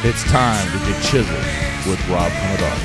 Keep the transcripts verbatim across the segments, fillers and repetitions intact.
It's time to get chiseled with Rob Commodore.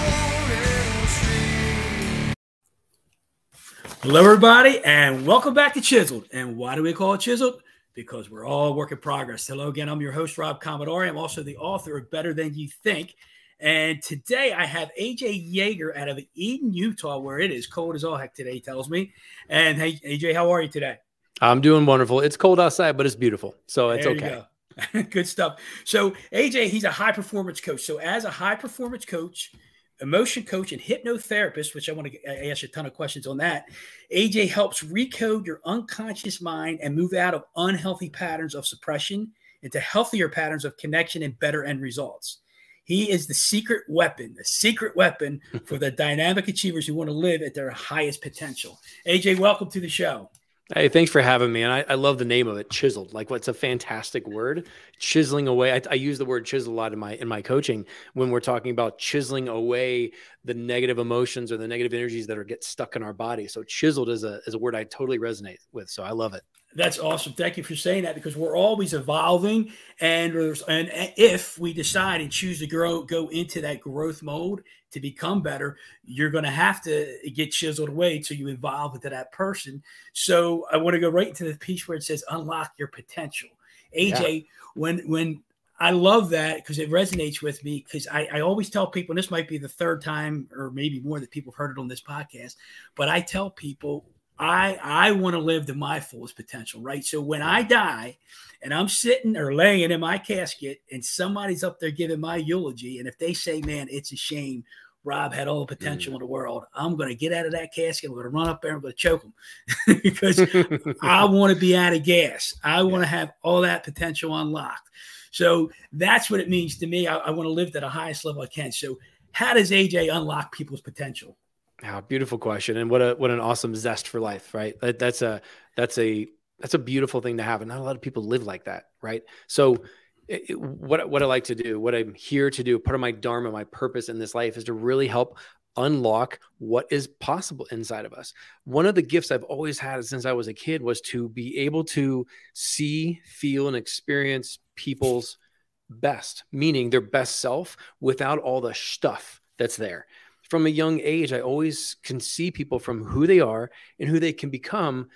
Hello, everybody, and welcome back to Chiseled. And why do we call it Chiseled? Because we're all work in progress. Hello again. I'm your host, Rob Commodore. I'm also the author of Better Than You Think. And today I have A J Yeager out of Eden, Utah, where it is cold as all heck today, he tells me. And hey, A J, how are you today? I'm doing wonderful. It's cold outside, but it's beautiful. So it's there okay. You go. Good stuff. So A J, he's a high performance coach. So as a high performance coach, emotion coach, and hypnotherapist, which I want to ask you a ton of questions on that, A J helps recode your unconscious mind and move out of unhealthy patterns of suppression into healthier patterns of connection and better end results. He is the secret weapon, the secret weapon for the dynamic achievers who want to live at their highest potential. A J, welcome to the show. Hey, thanks for having me. And I, I love the name of it, Chiseled. Like, what's a fantastic word, chiseling away. I, I use the word chisel a lot in my, in my coaching when we're talking about chiseling away the negative emotions or the negative energies that are get stuck in our body. So chiseled is a, is a word I totally resonate with. So I love it. That's awesome. Thank you for saying that, because we're always evolving. And, and if we decide and choose to grow, go into that growth mode to become better, you're going to have to get chiseled away till you evolve into that person. So I want to go right into the piece where it says, unlock your potential. A J, yeah. when, when I love that, because it resonates with me, because I, I always tell people, and this might be the third time or maybe more that people have heard it on this podcast, but I tell people, I I want to live to my fullest potential, right? So when I die and I'm sitting or laying in my casket and somebody's up there giving my eulogy, and if they say, man, it's a shame, Rob had all the potential mm. in the world, I'm going to get out of that casket. I'm going to run up there and I'm going to choke them because I want to be out of gas. I want to have all that potential unlocked. So that's what it means to me. I, I want to live to the highest level I can. So how does A J unlock people's potential? Oh, beautiful question. And what a, what an awesome zest for life, right? That, that's a, that's a, that's a beautiful thing to have. And not a lot of people live like that. Right. So it, what, what I like to do, what I'm here to do, part of my dharma, my purpose in this life is to really help unlock what is possible inside of us. One of the gifts I've always had since I was a kid was to be able to see, feel, and experience people's best, meaning their best self without all the stuff that's there. From a young age, I always can see people from who they are and who they can become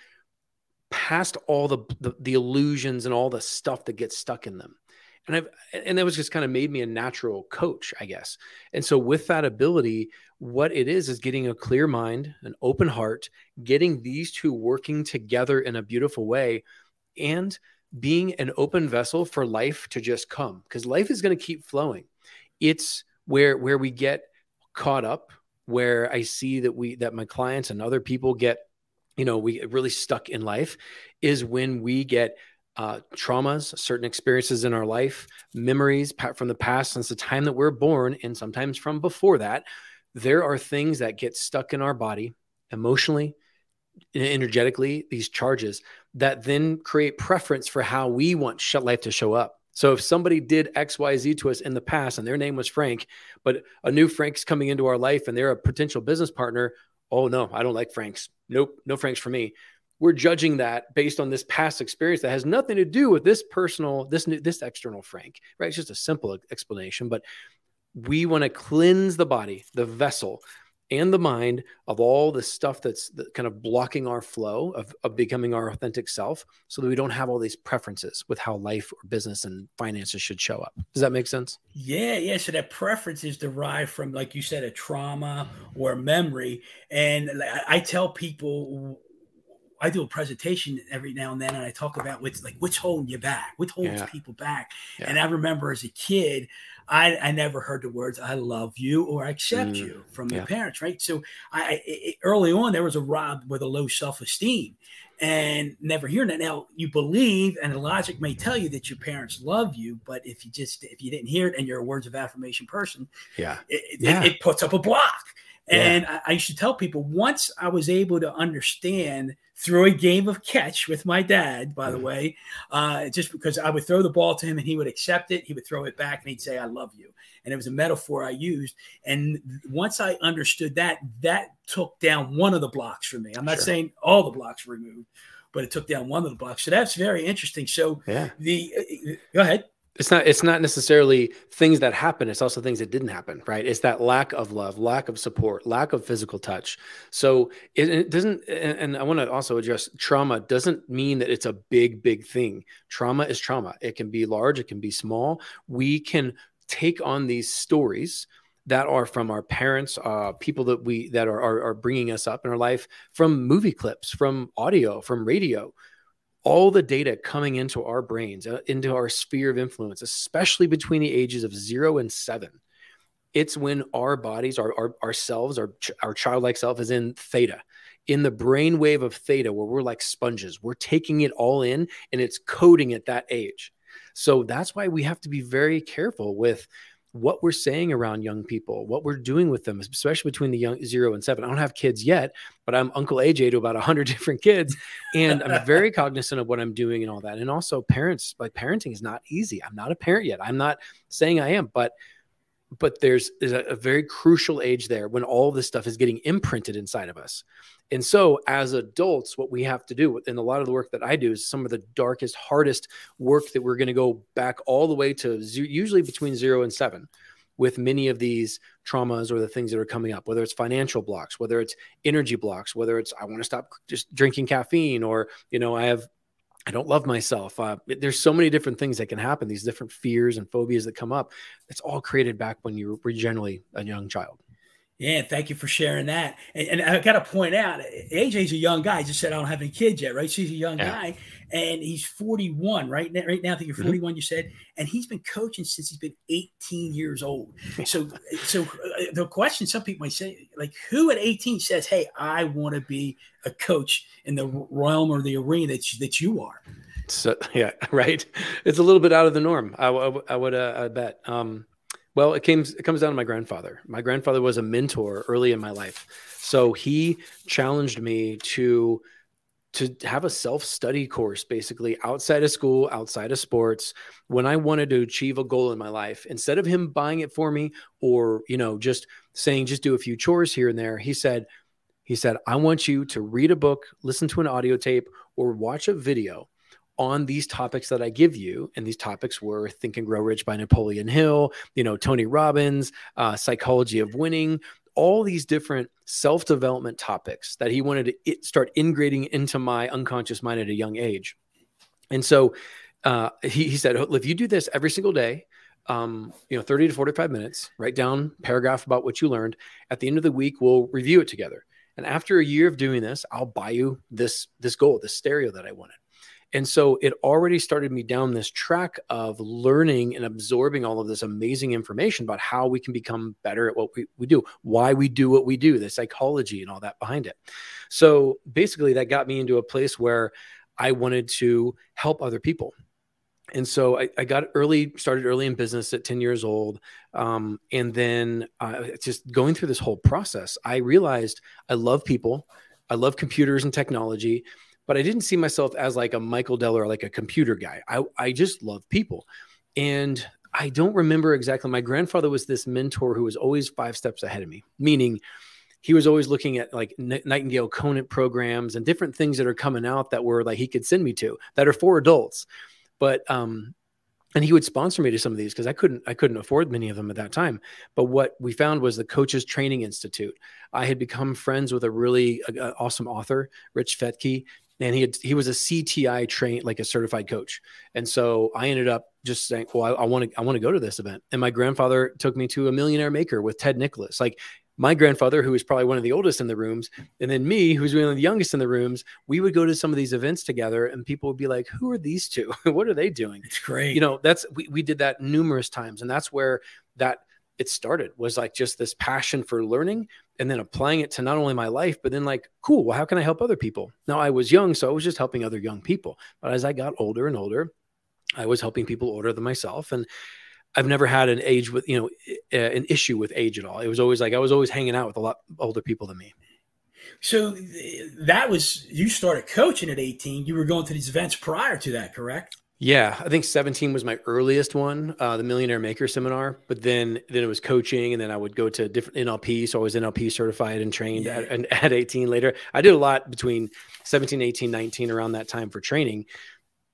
past all the, the, the illusions and all the stuff that gets stuck in them. And I've, and that was just kind of made me a natural coach, I guess. And so with that ability, what it is, is getting a clear mind, an open heart, getting these two working together in a beautiful way, and being an open vessel for life to just come, because life is going to keep flowing. It's where, where we get caught up, where I see that we, that my clients and other people get, you know, we get really stuck in life, is when we get uh, traumas, certain experiences in our life, memories from the past since the time that we're born, and sometimes from before that. There are things that get stuck in our body emotionally, energetically, these charges that then create preference for how we want life to show up. So if somebody did X, Y, Z to us in the past and their name was Frank, but a new Frank's coming into our life and they're a potential business partner, oh no, I don't like Franks. Nope, no Franks for me. We're judging that based on this past experience that has nothing to do with this personal, this new, this external Frank, right? It's just a simple explanation, but we want to cleanse the body, the vessel, and the mind of all the stuff that's kind of blocking our flow of, of becoming our authentic self, so that we don't have all these preferences with how life or business and finances should show up. Does that make sense? Yeah. Yeah. So that preference is derived from, like you said, a trauma or a memory. And I tell people, I do a presentation every now and then, and I talk about what's like, what's holding you back, what holds yeah. people back. Yeah. And I remember as a kid, I, I never heard the words, I love you or I accept mm. you from your yeah. parents. Right. So I, it, early on, there was a Rob with a low self-esteem and never hearing that. Now you believe, and the logic may tell you that your parents love you, but if you just, if you didn't hear it and you're a words of affirmation person, yeah, it, yeah. it, it puts up a block. And yeah. I, I used to tell people, once I was able to understand through a game of catch with my dad, by mm. the way, uh, just because I would throw the ball to him and he would accept it, he would throw it back and he'd say, I love you. And it was a metaphor I used. And once I understood that, that took down one of the blocks for me. I'm not sure. saying all the blocks were removed, but it took down one of the blocks. So that's very interesting. So yeah. the, uh, go ahead. It's not, it's not necessarily things that happen. It's also things that didn't happen, right? It's that lack of love, lack of support, lack of physical touch. So it, it doesn't, and, and I want to also address trauma doesn't mean that it's a big, big thing. Trauma is trauma. It can be large. It can be small. We can take on these stories that are from our parents, uh, people that we, that are, are, are bringing us up in our life, from movie clips, from audio, from radio, all the data coming into our brains, uh, into our sphere of influence, especially between the ages of zero and seven. It's when our bodies, our, our ourselves, our, our childlike self is in theta, in the brain wave of theta, where we're like sponges. We're taking it all in, and it's coding at that age. So that's why we have to be very careful with what we're saying around young people, what we're doing with them, especially between the young zero and seven. I don't have kids yet, but I'm Uncle A J to about a hundred different kids. And I'm very cognizant of what I'm doing and all that. And also parents, like parenting is not easy. I'm not a parent yet. I'm not saying I am, but but there's, there's a, a very crucial age there when all this stuff is getting imprinted inside of us. And so as adults, what we have to do, and a lot of the work that I do is some of the darkest, hardest work that we're going to go back all the way to z- usually between zero and seven with many of these traumas or the things that are coming up, whether it's financial blocks, whether it's energy blocks, whether it's, I want to stop just drinking caffeine, or, you know, I have, I don't love myself. Uh, there's so many different things that can happen. These different fears and phobias that come up. It's all created back when you were generally a young child. Yeah, thank you for sharing that. And, and I got to point out, A J's a young guy. He just said I don't have any kids yet, right? So he's a young yeah. guy, and he's forty-one right now. Right now, I think you're forty-one. Mm-hmm. You said, and he's been coaching since he's been eighteen years old. So, so the question some people might say, like, who at eighteen says, "Hey, I want to be a coach in the realm or the arena that you, that you are"? So yeah, right. It's a little bit out of the norm. I, I, I would, uh, I bet. Um, Well, it came, it comes down to my grandfather. My grandfather was a mentor early in my life. So he challenged me to, to have a self-study course, basically outside of school, outside of sports, when I wanted to achieve a goal in my life. Instead of him buying it for me, or, you know, just saying, just do a few chores here and there, he said, he said, I want you to read a book, listen to an audio tape, or watch a video on these topics that I give you. And these topics were Think and Grow Rich by Napoleon Hill, you know, Tony Robbins, uh, Psychology of Winning, all these different self-development topics that he wanted to start integrating into my unconscious mind at a young age. And so uh, he, he said, if you do this every single day, um, you know, thirty to forty-five minutes, write down a paragraph about what you learned. At the end of the week, we'll review it together. And after a year of doing this, I'll buy you this, this goal, this stereo that I wanted. And so it already started me down this track of learning and absorbing all of this amazing information about how we can become better at what we, we do, why we do what we do, the psychology and all that behind it. So basically that got me into a place where I wanted to help other people. And so I, I got early, started early in business at ten years old. Um, and then uh, just going through this whole process, I realized I love people. I love computers and technology. But I didn't see myself as like a Michael Dell or like a computer guy. I, I just love people. And I don't remember exactly. My grandfather was this mentor who was always five steps ahead of me, meaning he was always looking at like Nightingale Conant programs and different things that are coming out that were like he could send me to that are for adults. But um, and he would sponsor me to some of these because I couldn't I couldn't afford many of them at that time. But what we found was the Coaches Training Institute. I had become friends with a really uh, awesome author, Rich Fettke. And he had, he was a C T I trained, like a certified coach. And so I ended up just saying, well, I want to, I want to go to this event. And my grandfather took me to a Millionaire Maker with Ted Nicholas. Like my grandfather, who was probably one of the oldest in the rooms, and then me, who's one of the youngest in the rooms, we would go to some of these events together and people would be like, who are these two? What are they doing? It's great. You know, that's, we, we did that numerous times. And that's where that it started, was like just this passion for learning and then applying it to not only my life, but then like, cool, well, how can I help other people? Now I was young, so I was just helping other young people. But as I got older and older, I was helping people older than myself. And I've never had an age with, you know, an issue with age at all. It was always like, I was always hanging out with a lot older people than me. So that was, you started coaching at eighteen. You were going to these events prior to that, correct? Yeah, I think seventeen was my earliest one, uh, the Millionaire Maker seminar. But then, then it was coaching, and then I would go to different N L P. So I was N L P certified and trained yeah. at, at eighteen later. I did a lot between seventeen, eighteen, nineteen around that time for training.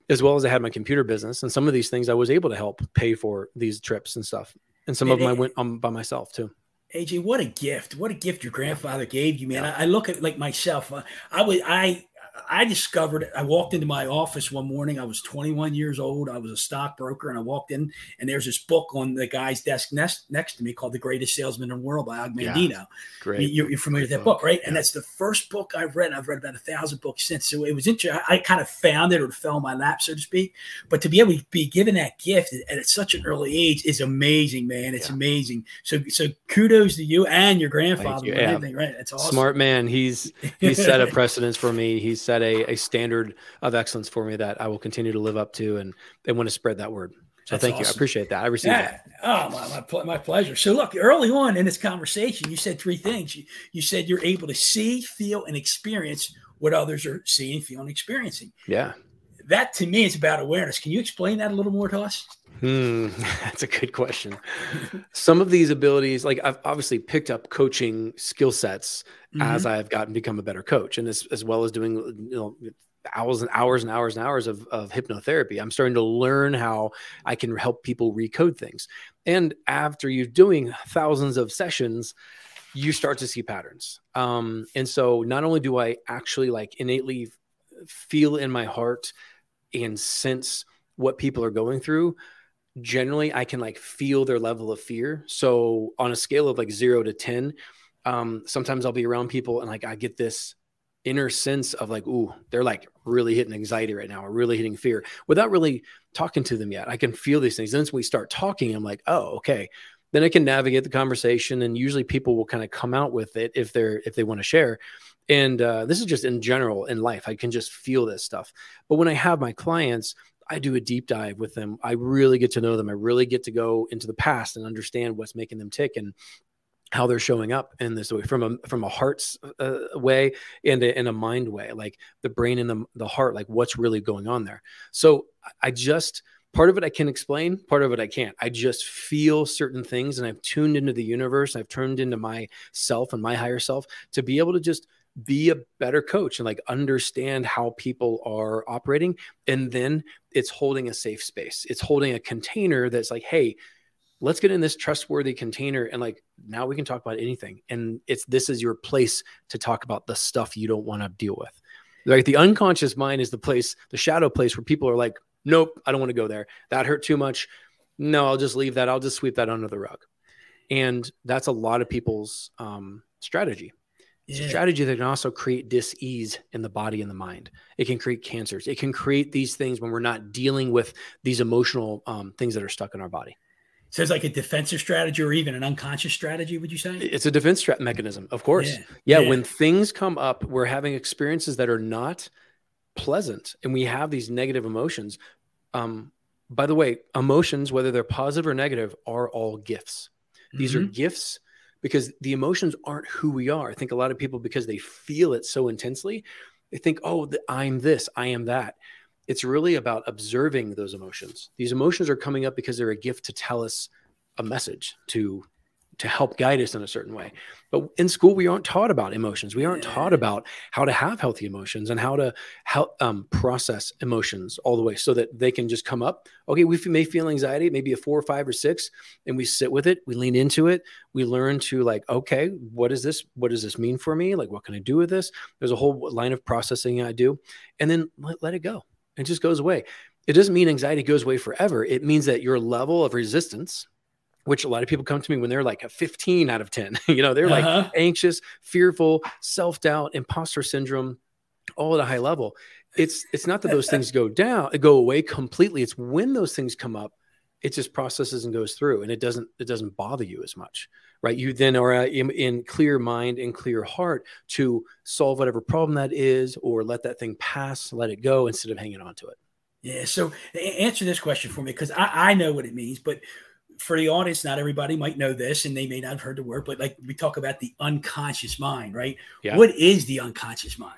as well as I had my computer business, and some of these things I was able to help pay for these trips and stuff. And some And of them I it- went on by myself too. A J, what a gift! What a gift your grandfather gave you, man. Yeah. I, I look at like myself. Uh, I was I I discovered. I walked into my office one morning. I was twenty-one years old. I was a stockbroker, and I walked in, and there's this book on the guy's desk next next to me called "The Greatest Salesman in the World" by Og Mandino. Yeah. Great. You, you're familiar with that book, right? Yeah. And that's the first book I've read. And I've read about a thousand books since. So it was interesting. I, I kind of found it, or it fell in my lap, so to speak. But to be able to be given that gift at, at such an early age is amazing, man. It's yeah. amazing. So so kudos to you and your grandfather. You. And yeah. everything, right? That's awesome. Smart man. He's he's set a precedence for me. He's set a, a standard of excellence for me that I will continue to live up to, and they want to spread that word. So That's thank awesome. you. I appreciate that. I received yeah. that. Oh, my, my, my pleasure. So look, early on in this conversation, you said three things. You, you said you're able to see, feel, and experience what others are seeing, feeling, experiencing. Yeah. That to me is about awareness. Can you explain that a little more to us? Hmm. That's a good question. Some of these abilities, like I've obviously picked up coaching skill sets mm-hmm. as I've gotten become a better coach, and as, as well as doing, you know, hours and hours and hours and hours of, of hypnotherapy. I'm starting to learn how I can help people recode things. And after you're doing thousands of sessions, you start to see patterns. Um, and so not only do I actually like innately feel in my heart and sense what people are going through, generally I can like feel their level of fear. So on a scale of like zero to ten, um, sometimes I'll be around people and like, I get this inner sense of like, ooh, they're like really hitting anxiety right now, or really hitting fear without really talking to them yet. I can feel these things. Then when we start talking, I'm like, oh, okay. Then I can navigate the conversation, and usually people will kind of come out with it if they're, if they want to share. And uh, this is just in general in life. I can just feel this stuff. But when I have my clients, I do a deep dive with them. I really get to know them. I really get to go into the past and understand what's making them tick and how they're showing up in this way, from a, from a heart's uh, way and a, and a mind way, like the brain and the, the heart, like what's really going on there. So I just, part of it I can explain, part of it I can't. I just feel certain things, and I've tuned into the universe. I've turned into myself and my higher self to be able to just be a better coach and like understand how people are operating. And then it's holding a safe space. It's holding a container that's like, hey, let's get in this trustworthy container. And like, now we can talk about anything. And it's, this is your place to talk about the stuff you don't want to deal with. Like the unconscious mind is the place, the shadow place where people are like, nope, I don't want to go there. That hurt too much. No, I'll just leave that. I'll just sweep that under the rug. And that's a lot of people's um, strategy. It's yeah. a strategy that can also create dis-ease in the body and the mind. It can create cancers. It can create these things when we're not dealing with these emotional um, things that are stuck in our body. So it's like a defensive strategy, or even an unconscious strategy, would you say? It's a defense stra- mechanism, of course. Yeah. Yeah, yeah. When things come up, we're having experiences that are not pleasant, and we have these negative emotions. Um, by the way, emotions, whether they're positive or negative, are all gifts. These mm-hmm. are gifts because the emotions aren't who we are. I think a lot of people, because they feel it so intensely, they think, oh, the, I'm this, I am that. It's really about observing those emotions. These emotions are coming up because they're a gift to tell us a message, to, to help guide us in a certain way. But in school, we aren't taught about emotions. We aren't taught about how to have healthy emotions and how to help um, process emotions all the way so that they can just come up. Okay, we may feel anxiety, maybe a four or five or six, and we sit with it. We lean into it. We learn to like, okay, what is this? What does this mean for me? Like, what can I do with this? There's a whole line of processing I do, and then let, let it go. It just goes away. It doesn't mean anxiety goes away forever. It means that your level of resistance, which a lot of people come to me when they're like a fifteen out of ten, you know, they're uh-huh. like anxious, fearful, self-doubt, imposter syndrome, all at a high level. It's, it's not that those things go down, go away completely. It's when those things come up, it just processes and goes through, and it doesn't, it doesn't bother you as much, right? You then are in, in clear mind and clear heart to solve whatever problem that is, or let that thing pass, let it go instead of hanging on to it. Yeah. So answer this question for me, because I, I know what it means, but for the audience, not everybody might know this, and they may not have heard the word, but like we talk about the unconscious mind, right? Yeah. What is the unconscious mind?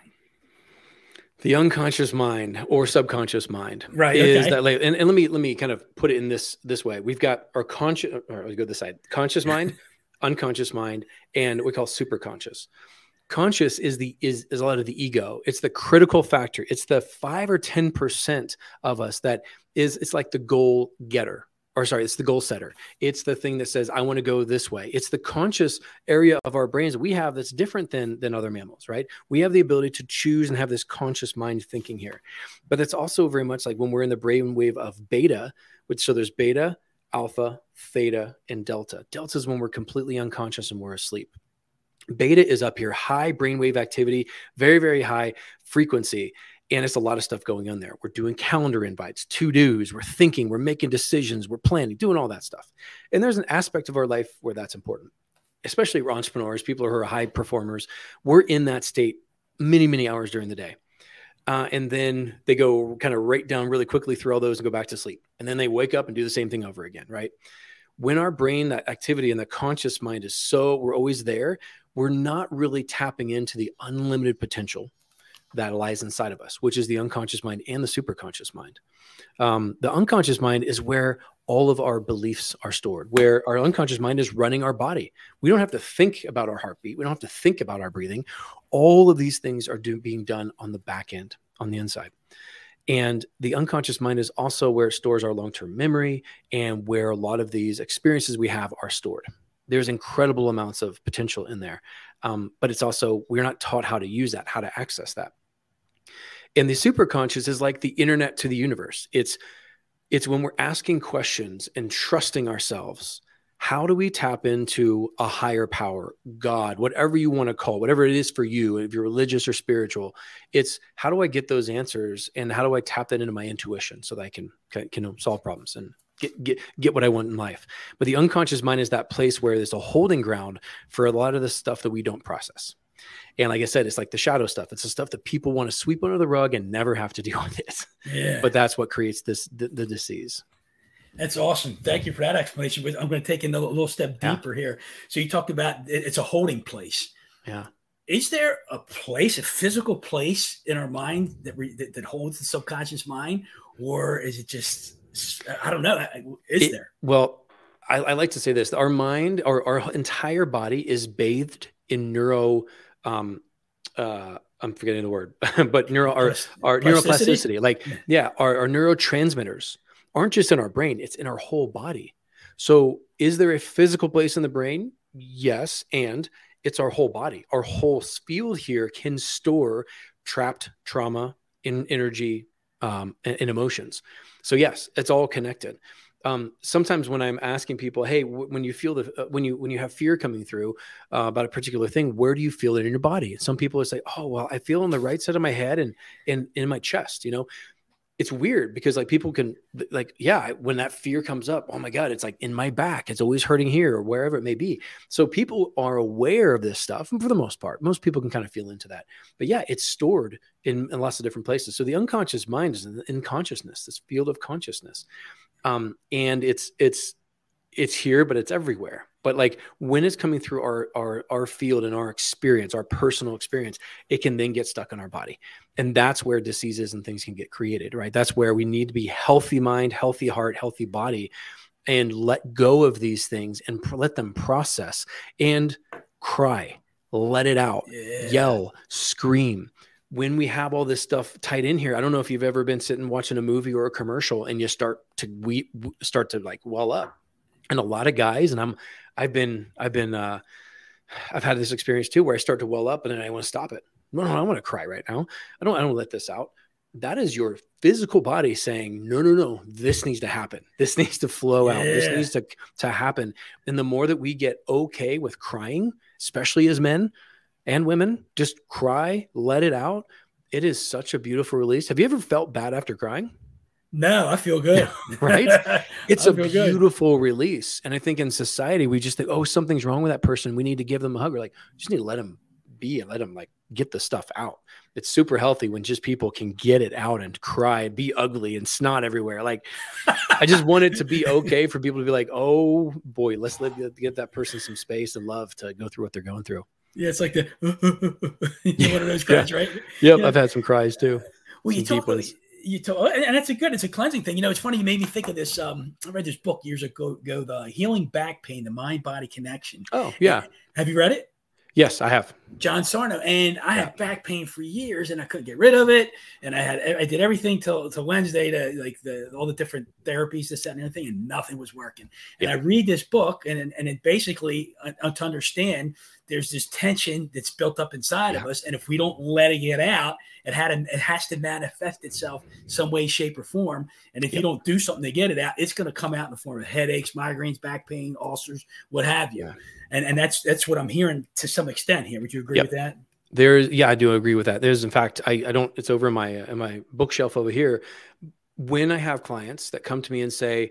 The unconscious mind or subconscious mind, right? Is okay. that and, and let me let me kind of put it in this this way. We've got our conscious, or let's go this side: conscious mind, unconscious mind, and what we call superconscious. Conscious is the is, is a lot of the ego. It's the critical factor. It's the five or ten percent of us that is, it's like the goal getter, or sorry, it's the goal setter. It's the thing that says, I want to go this way. It's the conscious area of our brains that we have that's different than, than other mammals, right? We have the ability to choose and have this conscious mind thinking here. But it's also very much like when we're in the brainwave of beta, which so there's beta, alpha, theta, and delta. Delta is when we're completely unconscious and we're asleep. Beta is up here, high brainwave activity, very, very high frequency. And it's a lot of stuff going on there. We're doing calendar invites, to-dos, we're thinking, we're making decisions, we're planning, doing all that stuff. And there's an aspect of our life where that's important, especially for entrepreneurs, people who are high performers. We're in that state many, many hours during the day. Uh, and then they go kind of right down really quickly through all those and go back to sleep. And then they wake up and do the same thing over again, right? When our brain, that activity and the conscious mind is so, we're always there, we're not really tapping into the unlimited potential that lies inside of us, which is the unconscious mind and the superconscious mind. Um, the unconscious mind is where all of our beliefs are stored, where our unconscious mind is running our body. We don't have to think about our heartbeat. We don't have to think about our breathing. All of these things are do, being done on the back end, on the inside. And the unconscious mind is also where it stores our long-term memory and where a lot of these experiences we have are stored. There's incredible amounts of potential in there. Um, but it's also, we're not taught how to use that, how to access that. And the superconscious is like the internet to the universe. It's, it's when we're asking questions and trusting ourselves. How do we tap into a higher power, God, whatever you want to call, whatever it is for you, if you're religious or spiritual, it's how do I get those answers and how do I tap that into my intuition so that I can, can, can solve problems and get, get, get what I want in life. But the unconscious mind is that place where there's a holding ground for a lot of the stuff that we don't process. And like I said, it's like the shadow stuff. It's the stuff that people want to sweep under the rug and never have to deal with it. Yeah. But that's what creates this, the, the disease. That's awesome. Thank you for that explanation. I'm going to take it a little step deeper yeah. here. So you talked about it's a holding place. Yeah. Is there a place, a physical place in our mind that re, that, that holds the subconscious mind, or is it just, I don't know. Is it, there? Well, I, I like to say this, our mind, our, our entire body is bathed in neuro, um, uh, I'm forgetting the word, but neuro, our, our neuroplasticity, like, yeah, our, our neurotransmitters aren't just in our brain, it's in our whole body. So is there a physical place in the brain? Yes. And it's our whole body. Our whole field here can store trapped trauma in energy um, and, and emotions. So yes, it's all connected. Um, sometimes when I'm asking people, hey, w- when you feel the, uh, when you, when you have fear coming through uh, about a particular thing, where do you feel it in your body? And some people will say, oh, well, I feel on the right side of my head and, and in my chest, you know. It's weird because like people can like, yeah, when that fear comes up, oh my God, it's like in my back, it's always hurting here or wherever it may be. So people are aware of this stuff. And for the most part, most people can kind of feel into that, but yeah, it's stored in, in lots of different places. So the unconscious mind is in, in consciousness, this field of consciousness. Um, and it's, it's, it's here, but it's everywhere. But like when it's coming through our, our, our field and our experience, our personal experience, it can then get stuck in our body. And that's where diseases and things can get created, right? That's where we need to be healthy mind, healthy heart, healthy body, and let go of these things and pr- let them process and cry, let it out, yeah. Yell, scream. When we have all this stuff tied in here, I don't know if you've ever been sitting watching a movie or a commercial and you start to we start to like well up. And a lot of guys, and I'm, I've been, I've been, uh, I've had this experience too, where I start to well up and then I want to stop it. No, no, I want to cry right now. I don't, I don't let this out. That is your physical body saying, no, no, no, this needs to happen. This needs to flow out. Yeah. This needs to, to happen. And the more that we get okay with crying, especially as men and women, just cry, let it out. It is such a beautiful release. Have you ever felt bad after crying? No, I feel good. Right? It's a beautiful good. release. And I think in society, we just think, oh, something's wrong with that person. We need to give them a hug. Or like, just need to let them be and let them like get the stuff out. It's super healthy when just people can get it out and cry and be ugly and snot everywhere. Like, I just want it to be okay for people to be like, oh boy, let's let, get that person some space and love to go through what they're going through. Yeah. It's like the, you know, one of those cries, yeah. right? Yep. Yeah. I've had some cries too. Well, you some talk about You told, and that's a good, it's a cleansing thing. You know, it's funny. You made me think of this. Um, I read this book years ago, ago, the Healing Back Pain, the Mind Body Connection. Oh yeah. Have you read it? Yes, I have. John Sarno. And I Yeah. had back pain for years and I couldn't get rid of it. And I had, I did everything till, till Wednesday to like the, all the different therapies, this, that, and everything, and nothing was working. And Yeah. I read this book and, and it basically uh, to understand there's this tension that's built up inside Yeah. of us. And if we don't let it get out, it had to, it has to manifest itself some way, shape, or form. And if Yep. you don't do something to get it out, it's going to come out in the form of headaches, migraines, back pain, ulcers, what have you. Yeah. And and that's that's what I'm hearing to some extent here. Would you agree Yep. with that? There's, yeah, I do agree with that. There's, in fact, I, I don't, it's over in my, in my bookshelf over here. When I have clients that come to me and say,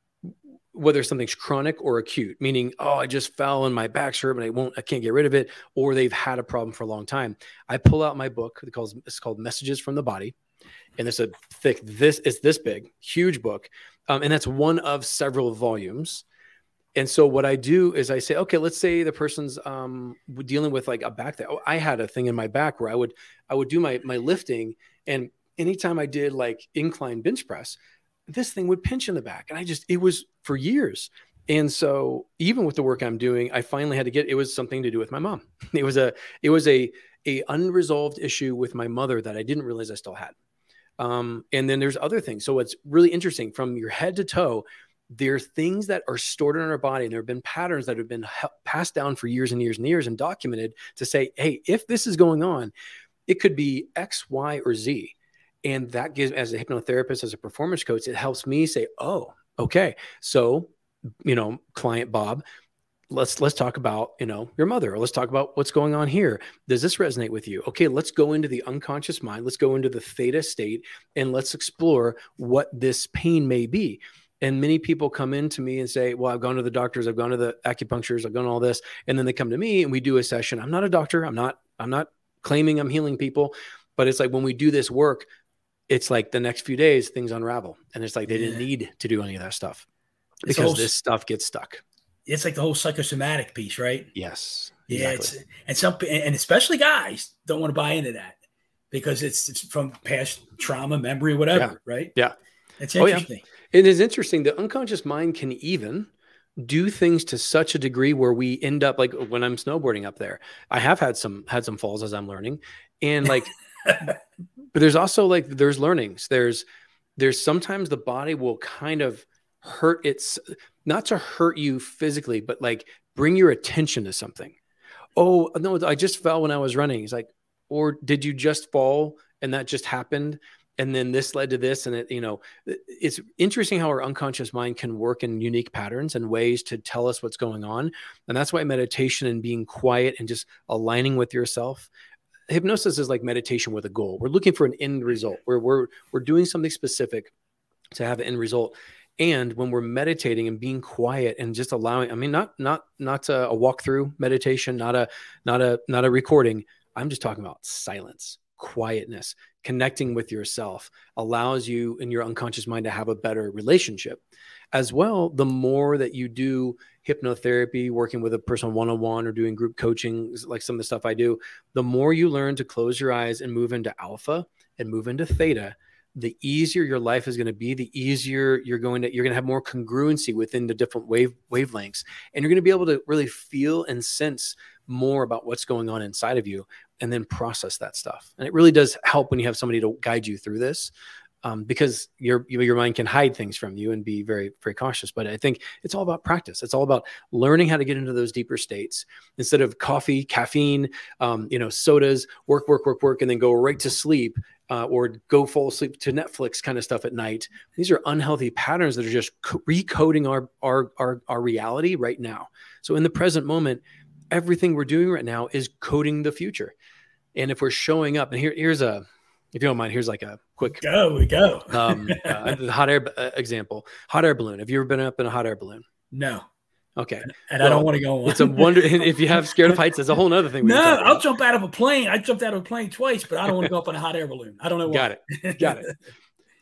whether something's chronic or acute, meaning, oh, I just fell and my back's hurt, but I won't, I can't get rid of it, or they've had a problem for a long time, I pull out my book. It calls, it's called Messages from the Body. And it's a thick, this is this big, huge book. Um, and that's one of several volumes. And so what I do is I say, okay, let's say the person's um, dealing with like a back thing. Oh, I had a thing in my back where I would, I would do my, my lifting. And anytime I did like incline bench press, this thing would pinch in the back. And I just, it was for years. And so even with the work I'm doing, I finally had to get, it was something to do with my mom. It was a, it was a, a unresolved issue with my mother that I didn't realize I still had. Um, and then there's other things. So it's really interesting from your head to toe. There's things that are stored in our body, and there have been patterns that have been passed down for years and years and years and documented to say, hey, if this is going on, it could be X, Y, or Z. And that gives, as a hypnotherapist, as a performance coach, it helps me say, oh, okay. So, you know, client Bob, let's, let's talk about, you know, your mother, or let's talk about what's going on here. Does this resonate with you? Okay, let's go into the unconscious mind. Let's go into the theta state and let's explore what this pain may be. And many people come in to me and say, well, I've gone to the doctors, I've gone to the acupuncturists, I've done all this. And then they come to me and we do a session. I'm not a doctor. I'm not, I'm not claiming I'm healing people, but it's like when we do this work, it's like the next few days, things unravel. And it's like, they didn't Yeah. need to do any of that stuff It's because whole- this stuff gets stuck. It's like the whole psychosomatic piece, right? Yes. Yeah. Exactly. It's, and some, and especially guys don't want to buy into that because it's, it's from past trauma, memory, whatever. Yeah. Right. Yeah. It's Oh, yeah. interesting. It is interesting. The unconscious mind can even do things to such a degree where we end up like when I'm snowboarding up there, I have had some, had some falls as I'm learning, and like, but there's also like, there's learnings. There's, there's sometimes the body will kind of hurt its, not to hurt you physically, but like bring your attention to something. Oh no, I just fell when I was running. It's like, or did you just fall and that just happened? And then this led to this. And it, you know, it's interesting how our unconscious mind can work in unique patterns and ways to tell us what's going on. And that's why meditation and being quiet and just aligning with yourself. Hypnosis is like meditation with a goal. We're looking for an end result where we're, we're doing something specific to have an end result. And when we're meditating and being quiet and just allowing, I mean, not, not, not a, a walkthrough meditation, not a, not a, not a recording. I'm just talking about silence, quietness, connecting with yourself allows you in your unconscious mind to have a better relationship as well. The more that you do hypnotherapy, working with a person one-on-one or doing group coaching, like some of the stuff I do, the more you learn to close your eyes and move into alpha and move into theta, the easier your life is going to be, the easier you're going to, you're going to have more congruency within the different wave wavelengths. And you're going to be able to really feel and sense more about what's going on inside of you and then process that stuff. And it really does help when you have somebody to guide you through this, um, because your, your mind can hide things from you and be very, very cautious. But I think it's all about practice. It's all about learning how to get into those deeper states instead of coffee, caffeine, um, you know, sodas, work, work, work, work, and then go right to sleep. Uh, or go fall asleep to Netflix kind of stuff at night. These are unhealthy patterns that are just co- recoding our, our, our, our reality right now. So in the present moment, everything we're doing right now is coding the future. And if we're showing up, and here, here's a, if you don't mind, here's like a quick Go, we go. um, uh, the hot air uh, example, hot air balloon. Have you ever been up in a hot air balloon? No. Okay. And Well, I don't want to go on. It's a wonder. And if you have scared of heights, that's a whole nother thing. we No, can talk I'll about. jump out of a plane. I jumped out of a plane twice, but I don't want to go up on a hot air balloon. I don't know why. Got it. Got it.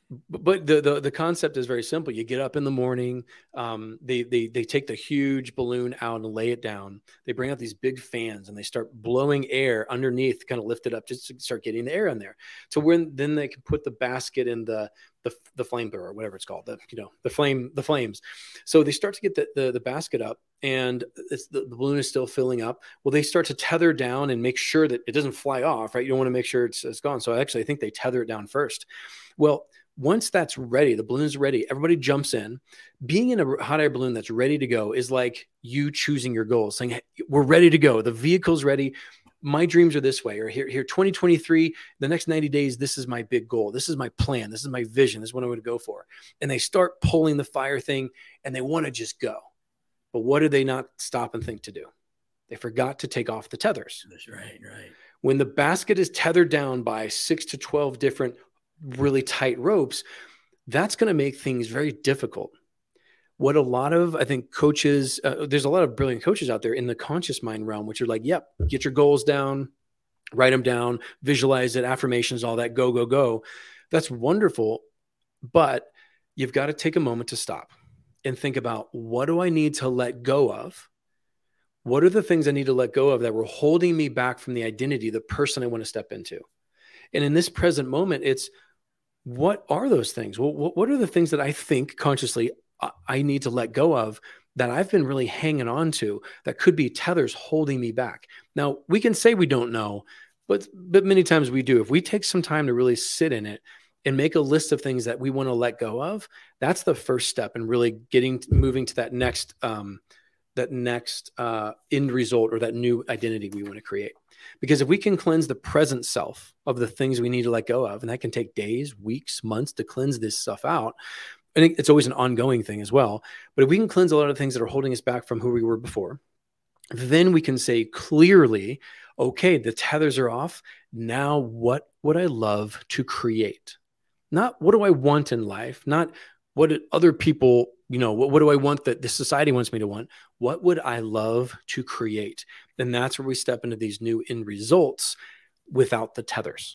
But the, the the concept is very simple. You get up in the morning. Um, they they they take the huge balloon out and lay it down. They bring out these big fans and they start blowing air underneath, kind of lift it up just to start getting the air in there. So when then they can put the basket in the the the flamethrower or whatever it's called, the you know the flame the flames. So they start to get the the, the basket up, and it's, the, the balloon is still filling up. Well, they start to tether down and make sure that it doesn't fly off. Right, you don't want to make sure it's, it's gone. So actually, I think they tether it down first. Well, once that's ready, the balloon is ready, everybody jumps in. Being in a hot air balloon that's ready to go is like you choosing your goals, saying, hey, we're ready to go. The vehicle's ready. My dreams are this way, or here, here, twenty twenty-three, the next ninety days, this is my big goal. This is my plan. This is my vision. This is what I want to go for. And they start pulling the fire thing and they want to just go. But what do they not stop and think to do? They forgot to take off the tethers. That's right, right. When the basket is tethered down by six to twelve different really tight ropes, that's going to make things very difficult. What a lot of, I think, coaches, uh, there's a lot of brilliant coaches out there in the conscious mind realm, which are like, yep, get your goals down, write them down, visualize it, affirmations, all that, go, go, go. That's wonderful. But you've got to take a moment to stop and think about, what do I need to let go of? What are the things I need to let go of that were holding me back from the identity, the person I want to step into? And in this present moment, it's, what are those things? Well, what are the things that I think consciously I need to let go of that I've been really hanging on to that could be tethers holding me back? Now, we can say we don't know, but, but many times we do. If we take some time to really sit in it and make a list of things that we want to let go of, that's the first step in really getting, moving to that next, um, that next uh, end result, or that new identity we want to create. Because if we can cleanse the present self of the things we need to let go of, and that can take days, weeks, months to cleanse this stuff out. I think it's always an ongoing thing as well. But if we can cleanse a lot of things that are holding us back from who we were before, then we can say clearly, okay, the tethers are off. Now, what would I love to create? Not what do I want in life? Not what did other people, you know, what, what do I want that the society wants me to want? What would I love to create? And that's where we step into these new end results without the tethers.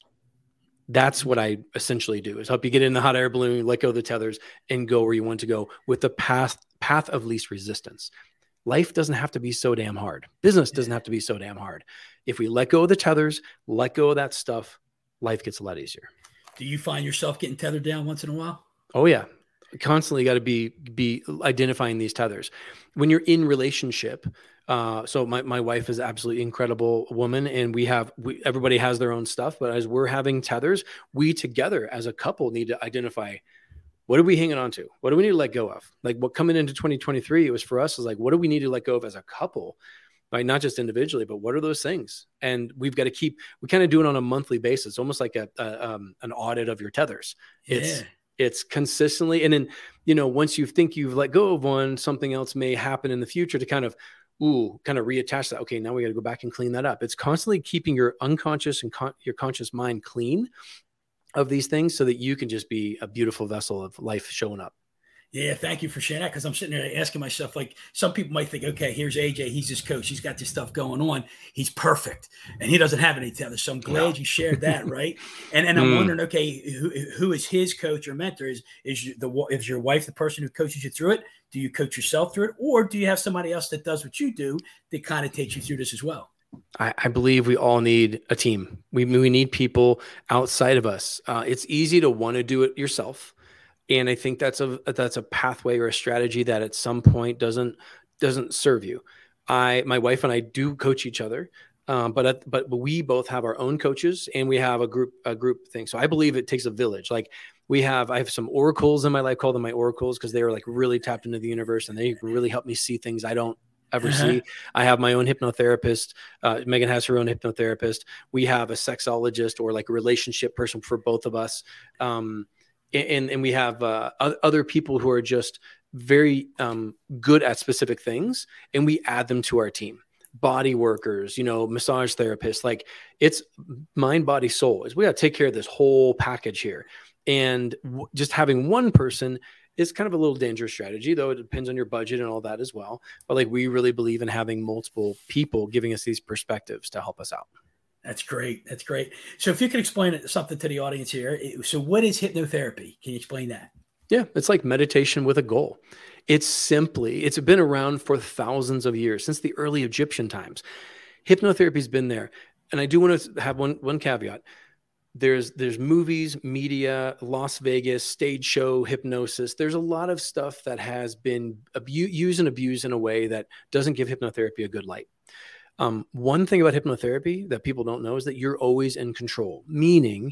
That's what I essentially do, is help you get in the hot air balloon, let go of the tethers, and go where you want to go with the path, path of least resistance. Life doesn't have to be so damn hard. Business doesn't have to be so damn hard. If we let go of the tethers, let go of that stuff, life gets a lot easier. Do you find yourself getting tethered down once in a while? Oh, yeah. Constantly got to be be identifying these tethers when you're in relationship. Uh, so my, my wife is an absolutely incredible woman, and we have we, everybody has their own stuff. But as we're having tethers, we together as a couple need to identify, what are we hanging on to? What do we need to let go of? Like, what coming into twenty twenty-three, it was for us is like, what do we need to let go of as a couple? Right? Not just individually, but what are those things? And we've got to keep, we kind of do it on a monthly basis, almost like a, a um, an audit of your tethers. It's Yeah. It's consistently. And then, you know, once you think you've let go of one, something else may happen in the future to kind of, ooh, kind of reattach that. Okay, now we got to go back and clean that up. It's constantly keeping your unconscious and con- your conscious mind clean of these things so that you can just be a beautiful vessel of life showing up. Yeah, thank you for sharing that, because I'm sitting there asking myself, like, some people might think, okay, here's A J. He's his coach. He's got this stuff going on. He's perfect, and he doesn't have any tethers. So I'm glad no. you shared that, right? And and I'm mm. wondering, okay, who, who is his coach or mentor? Is is the is your wife the person who coaches you through it? Do you coach yourself through it, or do you have somebody else that does what you do that kind of takes you through this as well? I, I believe we all need a team. We we need people outside of us. Uh, it's easy to want to do it yourself. And I think that's a that's a pathway or a strategy that at some point doesn't doesn't serve you. I my wife and I do coach each other, um, but at, but we both have our own coaches, and we have a group a group thing. So I believe it takes a village. Like we have, I have some oracles in my life, call them my oracles, because they are like really tapped into the universe, and they really help me see things I don't ever uh-huh. see. I have my own hypnotherapist. Uh, Megan has her own hypnotherapist. We have a sexologist, or like a relationship person for both of us. Um, And, and we have uh, other people who are just very um, good at specific things, and we add them to our team. Body workers, you know, massage therapists, like it's mind, body, soul. Is we got to take care of this whole package here. And w- just having one person is kind of a little dangerous strategy, though it depends on your budget and all that as well. But like we really believe in having multiple people giving us these perspectives to help us out. That's great. That's great. So if you could explain something to the audience here. So what is hypnotherapy? Can you explain that? Yeah, it's like meditation with a goal. It's simply, it's been around for thousands of years, since the early Egyptian times. Hypnotherapy has been there. And I do want to have one, one caveat. There's, there's movies, media, Las Vegas, stage show, hypnosis. There's a lot of stuff that has been abu- used and abused in a way that doesn't give hypnotherapy a good light. Um, one thing about hypnotherapy that people don't know is that you're always in control, meaning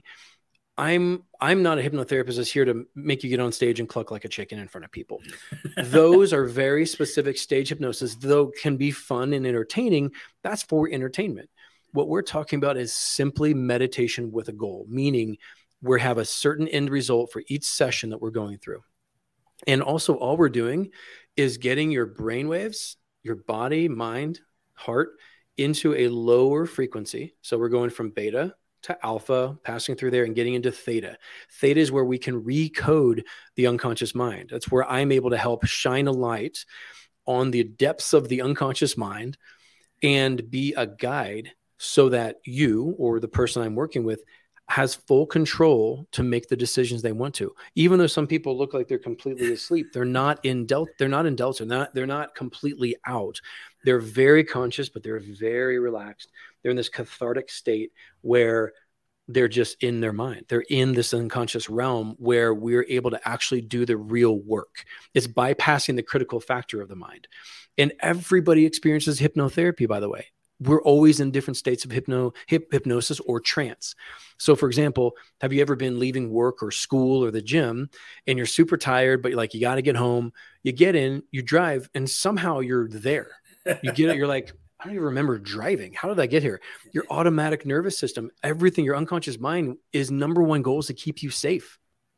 I'm I'm not a hypnotherapist that's here to make you get on stage and cluck like a chicken in front of people. Those are very specific stage hypnosis, though can be fun and entertaining. That's for entertainment. What we're talking about is simply meditation with a goal, meaning we have a certain end result for each session that we're going through. And also all we're doing is getting your brain waves, your body, mind, heart into a lower frequency. So we're going from beta to alpha, passing through there and getting into theta. Theta is where we can recode the unconscious mind. That's where I'm able to help shine a light on the depths of the unconscious mind and be a guide so that you or the person I'm working with has full control to make the decisions they want to. Even though some people look like they're completely asleep, they're not in delta, they're not in delta, not, they're not completely out. They're very conscious, but they're very relaxed. They're in this cathartic state where they're just in their mind. They're in this unconscious realm where we're able to actually do the real work. It's bypassing the critical factor of the mind. And everybody experiences hypnotherapy, by the way. We're always in different states of hypno, hip, hypnosis or trance. So for example, have you ever been leaving work or school or the gym and you're super tired, but you're like, you got to get home, you get in, you drive, and somehow you're there. You get it. You're like, I don't even remember driving. How did I get here? Your automatic nervous system, everything, your unconscious mind is number one goal is to keep you safe.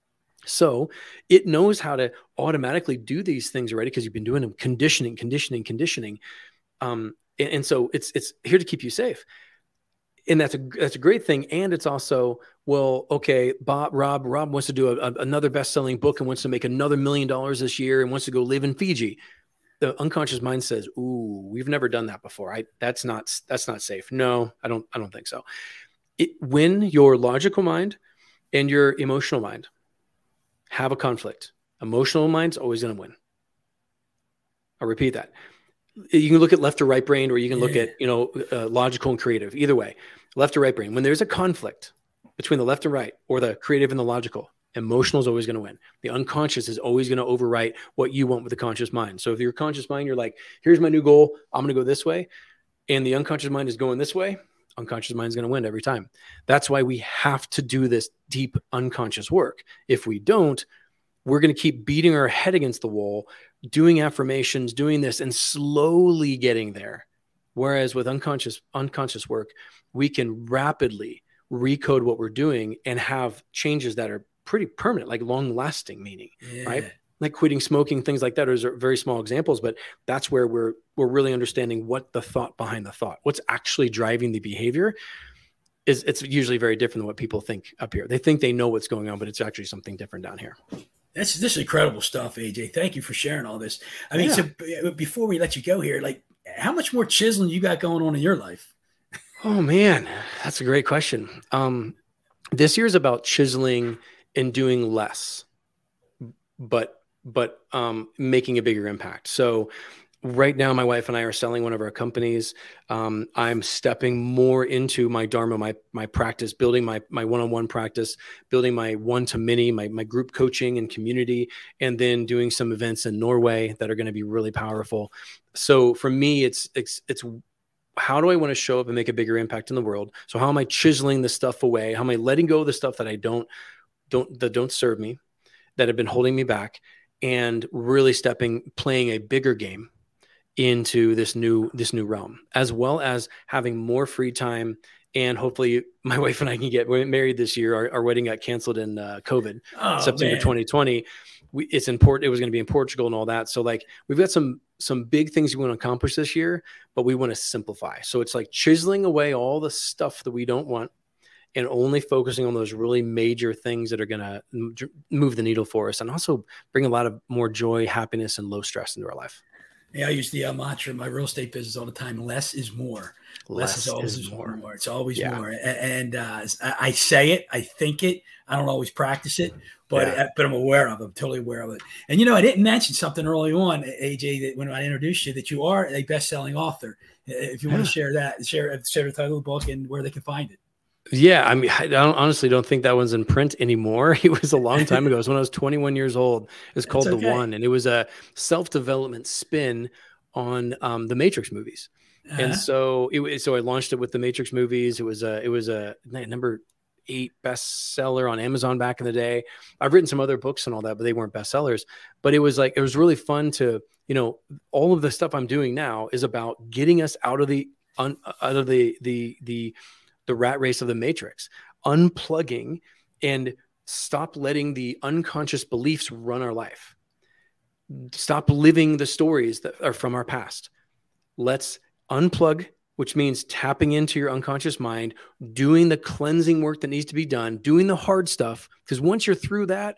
So it knows how to automatically do these things already because you've been doing them, conditioning, conditioning, conditioning. Um, and, and so it's, it's here to keep you safe. And that's a, that's a great thing. And it's also, well, okay, Bob, Rob, Rob wants to do a, a, another best-selling book and wants to make another million dollars this year and wants to go live in Fiji. The unconscious mind says, ooh, we've never done that before. I, that's not, that's not safe. No, I don't, I don't think so. It, when your logical mind and your emotional mind have a conflict, emotional mind's always going to win. I'll repeat that. You can look at left or right brain, or you can look Yeah. at, you know, uh, logical and creative, either way, left or right brain. When there's a conflict between the left and right, or the creative and the logical, emotional is always going to win. The unconscious is always going to overwrite what you want with the conscious mind. So if your conscious mind, you're like, here's my new goal, I'm going to go this way. And the unconscious mind is going this way. Unconscious mind is going to win every time. That's why we have to do this deep unconscious work. If we don't, we're going to keep beating our head against the wall, doing affirmations, doing this, and slowly getting there. Whereas with unconscious, unconscious work, we can rapidly recode what we're doing and have changes that are pretty permanent, like long lasting meaning, Yeah. right? Like quitting smoking, things like that. Those are very small examples, but that's where we're, we're really understanding what the thought behind the thought, what's actually driving the behavior is. It's usually very different than what people think up here. They think they know what's going on, but it's actually something different down here. That's this is incredible stuff, A J. Thank you for sharing all this. I mean, Yeah. so b- before we let you go here, like, how much more chiseling you got going on in your life? Oh man, that's a great question. Um, this year is about chiseling and doing less, but but um, making a bigger impact. So right now, my wife and I are selling one of our companies. Um, I'm stepping more into my Dharma, my my practice, building my my one-on-one practice, building my one-to-many, my my group coaching and community, and then doing some events in Norway that are going to be really powerful. So for me, it's it's it's how do I want to show up and make a bigger impact in the world? So how am I chiseling the stuff away? How am I letting go of the stuff that I don't don't that don't serve me, that have been holding me back, and really stepping, playing a bigger game into this new, this new realm, as well as having more free time. And hopefully my wife and I can get married this year. Our, our wedding got canceled in uh, COVID, Oh, September man. twenty twenty. We, it's important. It was going to be in Portugal and all that. So like we've got some, some big things we want to accomplish this year, but we want to simplify. So it's like chiseling away all the stuff that we don't want and only focusing on those really major things that are going to move the needle for us, and also bring a lot of more joy, happiness, and low stress into our life. Yeah, I use the uh, mantra in my real estate business all the time. Less is more. Less, Less is always is more. more. It's always yeah. more. And uh, I say it, I think it. I don't always practice it, but yeah. but I'm aware of it. I'm totally aware of it. And you know, I didn't mention something early on, A J, that when I introduced you, that you are a best-selling author. If you want to share that, share share the title of the book and where they can find it. Yeah, I mean, I don't, honestly don't think that one's in print anymore. It was a long time ago. It was when I was twenty-one years old. It's called okay. The One, and it was a self-development spin on um, the Matrix movies. Uh-huh. And so, it so I launched it with the Matrix movies. It was a it was a number eight bestseller on Amazon back in the day. I've written some other books and all that, but they weren't bestsellers. But it was like it was really fun to, you know, all of the stuff I'm doing now is about getting us out of the un, out of the the the the rat race of the Matrix, unplugging and stop letting the unconscious beliefs run our life. Stop living the stories that are from our past. Let's unplug, which means tapping into your unconscious mind, doing the cleansing work that needs to be done, doing the hard stuff. Because once you're through that,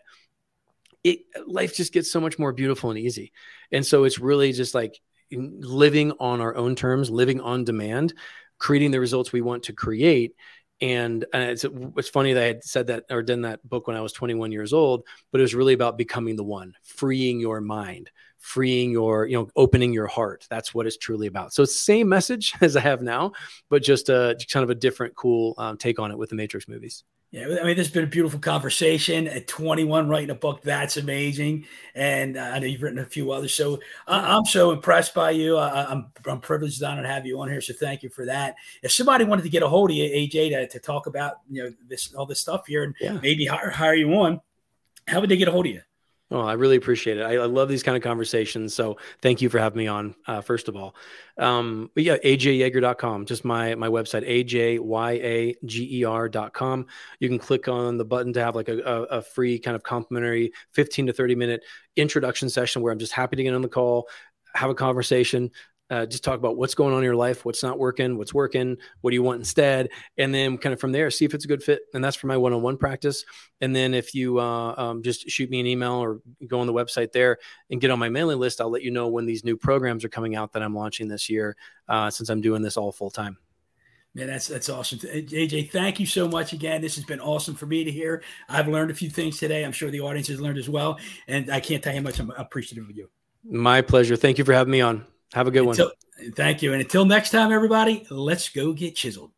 it life just gets so much more beautiful and easy. And so it's really just like living on our own terms, living on demand, creating the results we want to create. And uh, it's, it's funny that I had said that or done that book when I was twenty-one years old, but it was really about becoming the one, freeing your mind, freeing your, you know, opening your heart. That's what it's truly about. So it's the same message as I have now, but just a kind of a different, cool um, take on it with the Matrix movies. Yeah, I mean, this has been a beautiful conversation. At twenty-one, writing a book, that's amazing. And uh, I know you've written a few others. So I, I'm so impressed by you. I, I'm I'm privileged to have you on here. So thank you for that. If somebody wanted to get a hold of you, A J, to, to talk about, you know, this all this stuff here and yeah. maybe hire, hire you on, how would they get a hold of you? Oh, I really appreciate it. I, I love these kind of conversations. So thank you for having me on, uh, first of all. Um, but yeah, A J Yeager dot com, just my, my website, A J Y A G E R dot com. You can click on the button to have like a, a, a free kind of complimentary fifteen to thirty minute introduction session where I'm just happy to get on the call, have a conversation, Uh, just talk about what's going on in your life, what's not working, what's working, what do you want instead, and then kind of from there, see if it's a good fit. And that's for my one-on-one practice. And then if you uh, um, just shoot me an email or go on the website there and get on my mailing list, I'll let you know when these new programs are coming out that I'm launching this year, uh, since I'm doing this all full time. Man, that's that's awesome. A J, thank you so much again. This has been awesome for me to hear. I've learned a few things today. I'm sure the audience has learned as well. And I can't tell you how much I'm appreciative of you. My pleasure. Thank you for having me on. Have a good until, one. Thank you. And until next time, everybody, let's go get chiseled.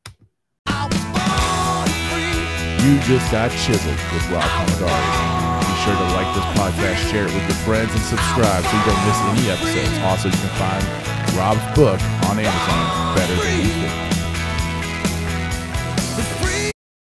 You just got chiseled with Rob Palmodari. Be sure to like this podcast, share it with your friends, and subscribe so you don't miss any episodes. Also, you can find Rob's book on Amazon, Better Than You Think.